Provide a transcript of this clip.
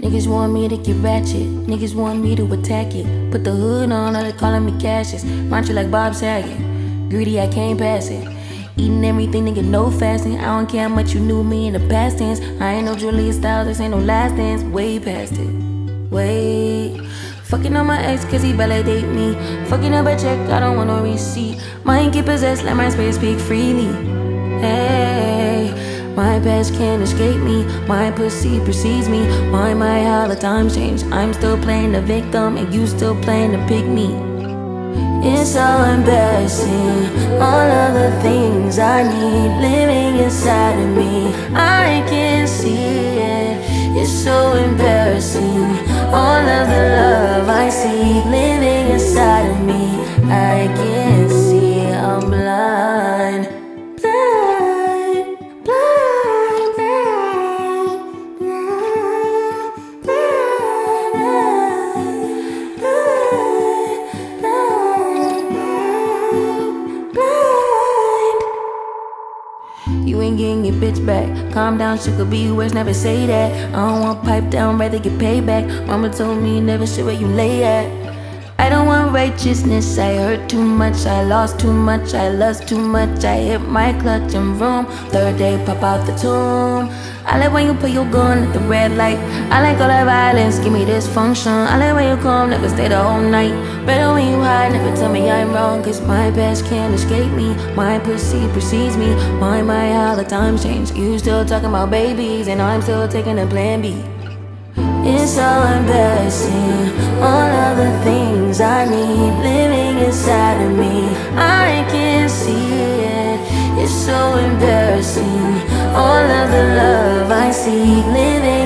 Niggas want me to get ratchet, niggas want me to attack it. Put the hood on, all they calling me Cassius. Mantra like Bob Saget, greedy, I can't pass it. Eating everything, nigga, no fasting. I don't care how much you knew me in the past tense. I ain't no Julia Styles, this ain't no last dance. Way past it, wait. Fucking on my ex cause he validate me. Fucking up a check, I don't want no receipt. Mind get possessed, let my spirit speak freely. Hey, my past can't escape me. My pussy precedes me. My, how the times change. I'm still playing the victim and you still playing the pick me. It's so embarrassing, all of the things I need living inside of me. I can see it, it's so embarrassing. All of the love I see living inside of me. I can't see, I'm blind. Blind, blind, blind, blind, blind, blind. You ain't getting your bitch back. Calm down, shit could be worse, never say that. I don't want pipe down, rather get payback. Mama told me never shit where you lay at. I don't want righteousness, I hurt too much, I lost too much, I lust too much. I hit my clutch and vroom, third day pop out the tomb. I like when you put your gun at the red light. I like all that violence, give me dysfunction. I like when you come, never stay the whole night. Better when you hide, never tell me I'm wrong. Cause my past can't escape me. My pussy precedes me. My, how the times change. You still talking about babies and I'm still taking a plan B. It's so embarrassing, all of the things I need living inside of me. I can see it, it's so embarrassing. All of the love I see living